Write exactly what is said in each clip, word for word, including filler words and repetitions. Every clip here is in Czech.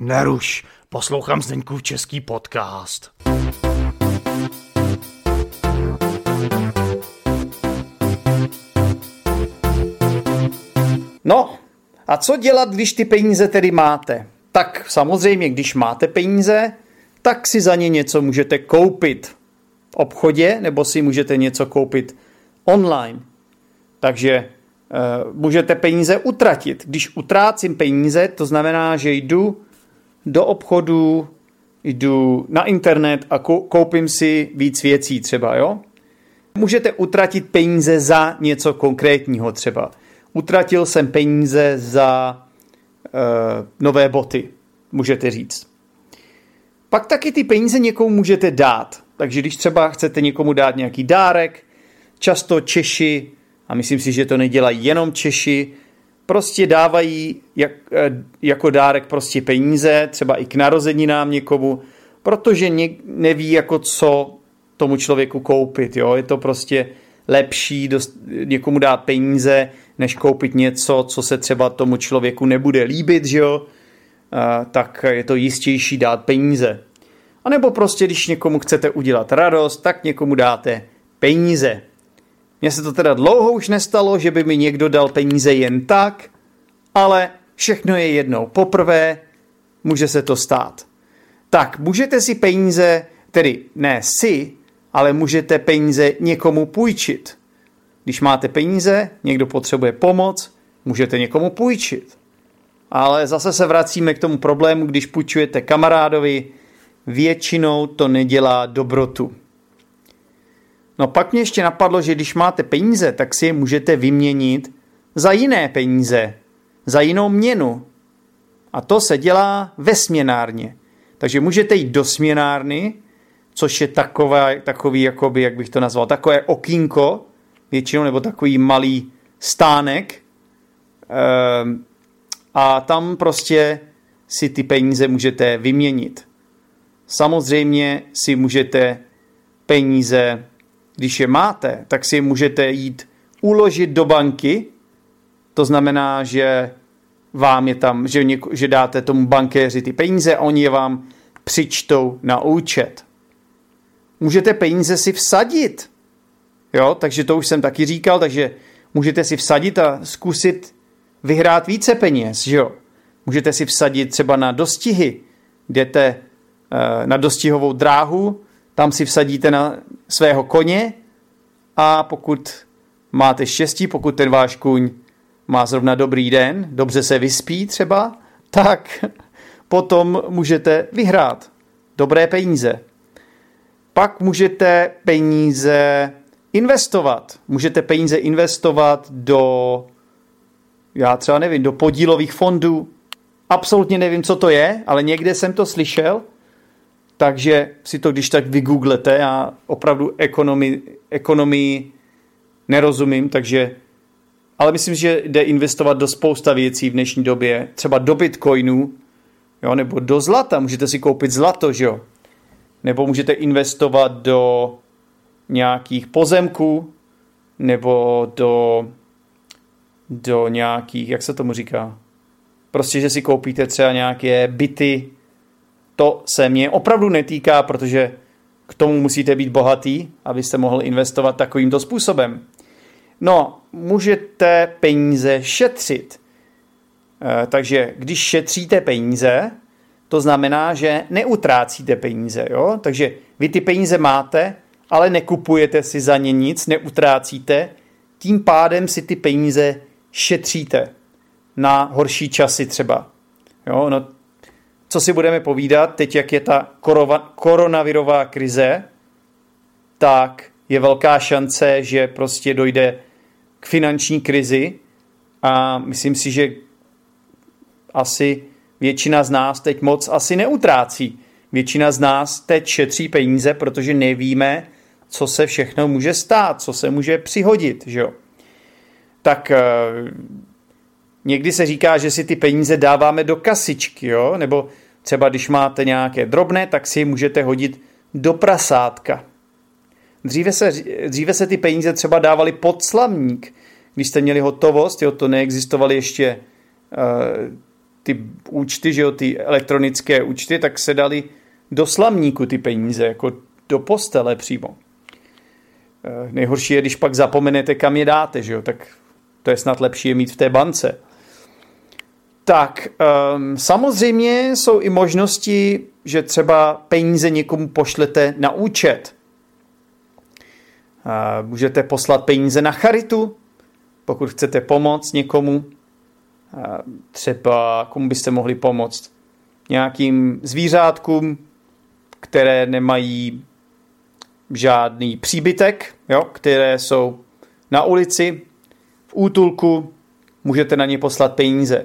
Neruš, poslouchám Zdeňkův český podcast. No, a co dělat, když ty peníze tedy máte? Tak samozřejmě, když máte peníze, tak si za ně něco můžete koupit v obchodě, nebo si můžete něco koupit online. Takže e, můžete peníze utratit. Když utrácím peníze, to znamená, že jdu do obchodu, jdu na internet a koupím si víc věcí třeba, jo? Můžete utratit peníze za něco konkrétního třeba. Utratil jsem peníze za e, nové boty, můžete říct. Pak taky ty peníze někomu můžete dát. Takže když třeba chcete někomu dát nějaký dárek, často Češi, a myslím si, že to nedělají jenom Češi, prostě dávají jak, jako dárek prostě peníze, třeba i k narozeninám někomu, protože ně, neví, jako co tomu člověku koupit. Jo? Je to prostě lepší dost, někomu dát peníze, než koupit něco, co se třeba tomu člověku nebude líbit, že jo? A, tak je to jistější dát peníze. A nebo prostě, když někomu chcete udělat radost, tak někomu dáte peníze. Mně se to teda dlouho už nestalo, že by mi někdo dal peníze jen tak, ale všechno je jednou poprvé, může se to stát. Tak, můžete si peníze, tedy ne si, ale můžete peníze někomu půjčit. Když máte peníze, někdo potřebuje pomoc, můžete někomu půjčit. Ale zase se vracíme k tomu problému, když půjčujete kamarádovi, většinou to nedělá dobrotu. No pak mě ještě napadlo, že když máte peníze, tak si je můžete vyměnit za jiné peníze, za jinou měnu. A to se dělá ve směnárně. Takže můžete jít do směnárny, což je takové, takový, jakoby, jak bych to nazval, takové okýnko, většinou, nebo takový malý stánek. Ehm, a tam prostě si ty peníze můžete vyměnit. Samozřejmě si můžete peníze, když je máte, tak si je můžete jít uložit do banky. To znamená, že vám je tam, že, něko, že dáte tomu bankéři ty peníze a oni je vám přičtou na účet. Můžete peníze si vsadit. Jo, takže to už jsem taky říkal, takže můžete si vsadit a zkusit vyhrát více peněz, že jo. Můžete si vsadit třeba na dostihy. Jdete na dostihovou dráhu, tam si vsadíte na svého koně a pokud máte štěstí, pokud ten váš kůň má zrovna dobrý den, dobře se vyspí třeba, tak potom můžete vyhrát dobré peníze. Pak můžete peníze investovat. Můžete peníze investovat do, já třeba nevím, do podílových fondů. Absolutně nevím, co to je, ale někde jsem to slyšel. Takže si to když tak vygooglete, já opravdu ekonomii, ekonomii nerozumím, takže, ale myslím, že jde investovat do spousta věcí v dnešní době, třeba do bitcoinů, jo, nebo do zlata, můžete si koupit zlato, že jo, nebo můžete investovat do nějakých pozemků, nebo do, do nějakých, jak se tomu říká, prostě, že si koupíte třeba nějaké byty. To se mě opravdu netýká, protože k tomu musíte být bohatý, abyste mohl investovat takovýmto způsobem. No, můžete peníze šetřit. E, takže když šetříte peníze, to znamená, že neutrácíte peníze. Jo? Takže vy ty peníze máte, ale nekupujete si za ně nic, neutrácíte, tím pádem si ty peníze šetříte na horší časy třeba. Jo? No, co si budeme povídat, teď jak je ta korova, koronavirová krize, tak je velká šance, že prostě dojde k finanční krizi a myslím si, že asi většina z nás teď moc asi neutrácí. Většina z nás teď šetří peníze, protože nevíme, co se všechno může stát, co se může přihodit. Že jo? Tak někdy se říká, že si ty peníze dáváme do kasičky, jo? Nebo třeba když máte nějaké drobné, tak si je můžete hodit do prasátka. Dříve se, dříve se ty peníze třeba dávaly pod slamník. Když jste měli hotovost, jo, to neexistovaly ještě uh, ty účty, že jo, ty elektronické účty, tak se dali do slamníku ty peníze, jako do postele přímo. Nejhorší je, když pak zapomenete, kam je dáte, že jo, tak to je snad lepší je mít v té bance. Tak, um, samozřejmě jsou i možnosti, že třeba peníze někomu pošlete na účet. Uh, můžete poslat peníze na charitu, pokud chcete pomoct někomu. Uh, třeba komu byste mohli pomoct? Nějakým zvířátkům, které nemají žádný příbytek, jo, které jsou na ulici, v útulku, můžete na ně poslat peníze.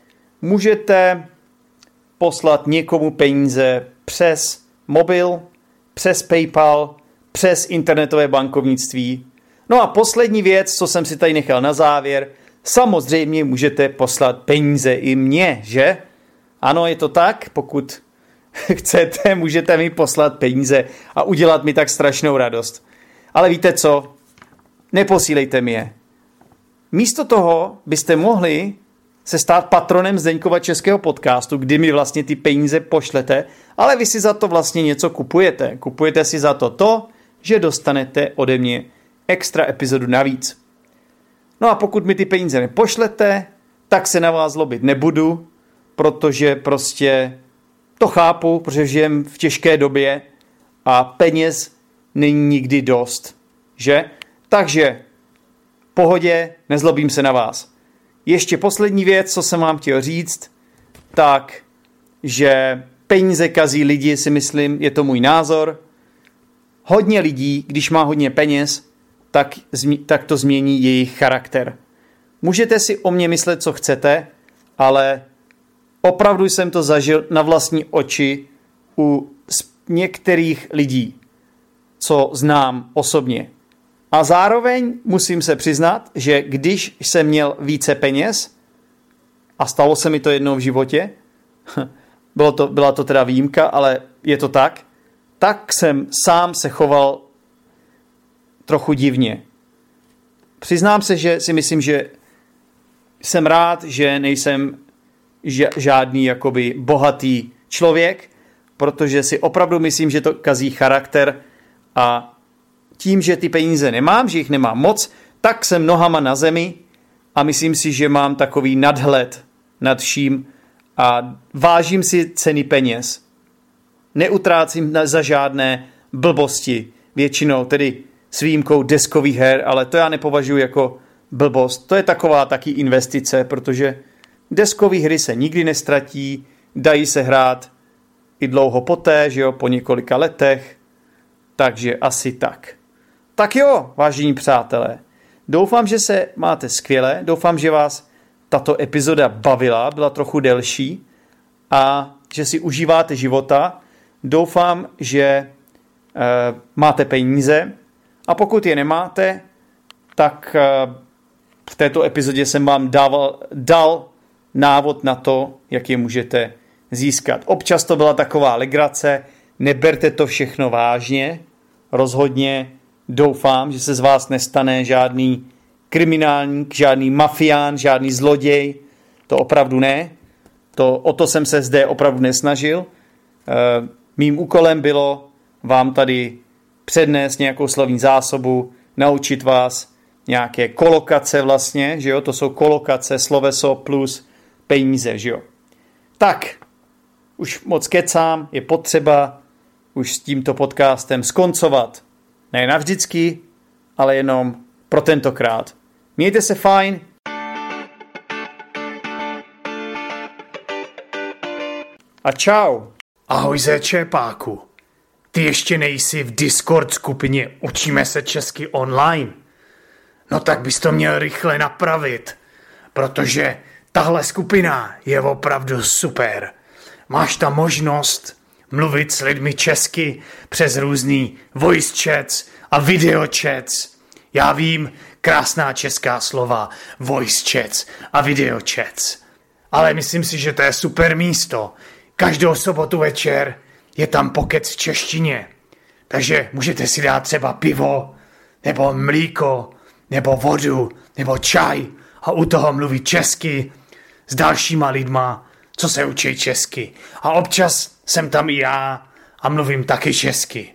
Můžete poslat někomu peníze přes mobil, přes PayPal, přes internetové bankovnictví. No a poslední věc, co jsem si tady nechal na závěr, samozřejmě můžete poslat peníze i mně, že? Ano, je to tak, pokud chcete, můžete mi poslat peníze a udělat mi tak strašnou radost. Ale víte co? Neposílejte mi je. Místo toho byste mohli se stát patronem Zdeňkova českého podcastu, kdy mi vlastně ty peníze pošlete, ale vy si za to vlastně něco kupujete. Kupujete si za to to, že dostanete ode mě extra epizodu navíc. No a pokud mi ty peníze nepošlete, tak se na vás zlobit nebudu, protože prostě to chápu, protože žijem v těžké době a peněz není nikdy dost, že? Takže v pohodě, nezlobím se na vás. Ještě poslední věc, co jsem vám chtěl říct, tak, že peníze kazí lidi, si myslím, je to můj názor. Hodně lidí, když má hodně peněz, tak, tak to změní jejich charakter. Můžete si o mě myslet, co chcete, ale opravdu jsem to zažil na vlastní oči u některých lidí, co znám osobně. A zároveň musím se přiznat, že když jsem měl více peněz, a stalo se mi to jednou v životě, bylo to, byla to teda výjimka, ale je to tak, tak jsem sám se choval trochu divně. Přiznám se, že si myslím, že jsem rád, že nejsem žádný jakoby bohatý člověk, protože si opravdu myslím, že to kazí charakter a tím, že ty peníze nemám, že jich nemám moc, tak jsem nohama na zemi a myslím si, že mám takový nadhled nad vším a vážím si ceny peněz. Neutrácím za žádné blbosti, většinou tedy s výjimkou deskových her, ale to já nepovažuji jako blbost. To je taková taky investice, protože deskové hry se nikdy nestratí, dají se hrát i dlouho poté, že jo, po několika letech, takže asi tak. Tak jo, vážení přátelé, doufám, že se máte skvěle, doufám, že vás tato epizoda bavila, byla trochu delší a že si užíváte života. Doufám, že e, máte peníze a pokud je nemáte, tak e, v této epizodě jsem vám dával, dal návod na to, jak je můžete získat. Občas to byla taková legrace, neberte to všechno vážně, rozhodně doufám, že se z vás nestane žádný kriminálník, žádný mafián, žádný zloděj, to opravdu ne, to, o to jsem se zde opravdu nesnažil. E, mým úkolem bylo vám tady přednést nějakou slovní zásobu, naučit vás nějaké kolokace vlastně, že jo, to jsou kolokace, sloveso plus peníze, že jo. Tak, už moc kecám, je potřeba už s tímto podcastem skoncovat. Ne navždycky, ale jenom pro tentokrát. Mějte se fajn. A čau. Ahoj zéčepáku. Ty ještě nejsi v Discord skupině Učíme se česky online? No tak bys to měl rychle napravit, protože tahle skupina je opravdu super. Máš tam možnost mluvit s lidmi česky přes různý voice chats a video chats. Já vím, krásná česká slova, voice chats a video chats. Ale myslím si, že to je super místo. Každou sobotu večer je tam pokec v češtině. Takže můžete si dát třeba pivo, nebo mlíko, nebo vodu, nebo čaj a u toho mluvit česky s dalšíma lidma co se učí česky. A občas jsem tam i já a mluvím taky česky.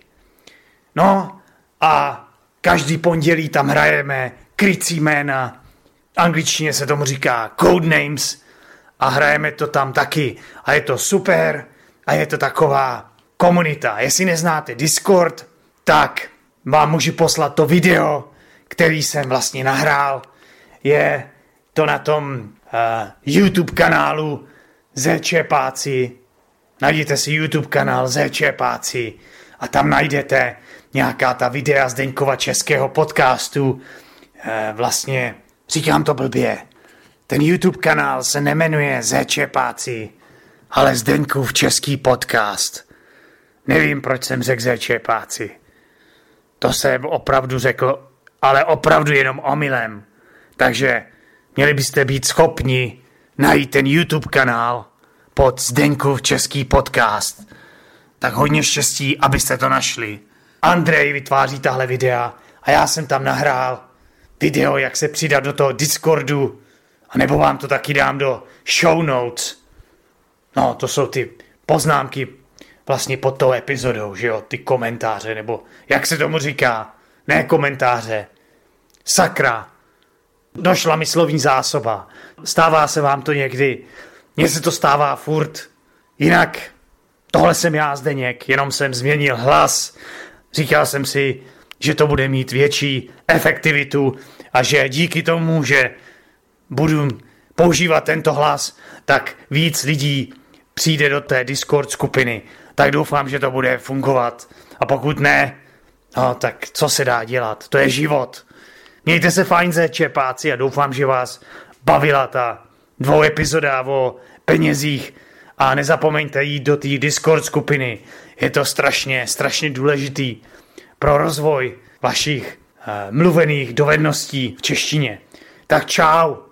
No a každý pondělí tam hrajeme krycí jména, v angličtině se tomu říká codenames a hrajeme to tam taky. A je to super a je to taková komunita. Jestli neznáte Discord, tak vám můžu poslat to video, který jsem vlastně nahrál. Je to na tom uh, YouTube kanálu Zčepáci. Najděte si YouTube kanál Zčepáci a tam najdete nějaká ta videa Zdeňkova českého podcastu. E, vlastně, říkám to blbě, ten YouTube kanál se nemenuje Zčepáci, ale Zdeňkův český podcast. Nevím, proč jsem řekl Zčepáci. To jsem opravdu řekl, ale opravdu jenom omylem. Takže měli byste být schopni najít ten YouTube kanál pod Zdeňkův český podcast. Tak hodně štěstí, abyste to našli. Andrej vytváří tahle videa a já jsem tam nahrál video, jak se přidat do toho Discordu, a nebo vám to taky dám do show notes. No, to jsou ty poznámky vlastně pod tou epizodou, že jo, ty komentáře, nebo jak se tomu říká, ne komentáře, sakra, došla mi slovní zásoba, stává se vám to někdy, mně se to stává furt, jinak tohle jsem já, Zdeněk, jenom jsem změnil hlas. Říkal jsem si, že to bude mít větší efektivitu a že díky tomu, že budu používat tento hlas, tak víc lidí přijde do té Discord skupiny. Tak doufám, že to bude fungovat. A pokud ne, no, tak co se dá dělat? To je život. Mějte se fajn, Zčepáci, a doufám, že vás bavila ta dvou epizoda o penězích. A nezapomeňte jít do té Discord skupiny. Je to strašně, strašně důležitý pro rozvoj vašich uh, mluvených dovedností v češtině. Tak čau.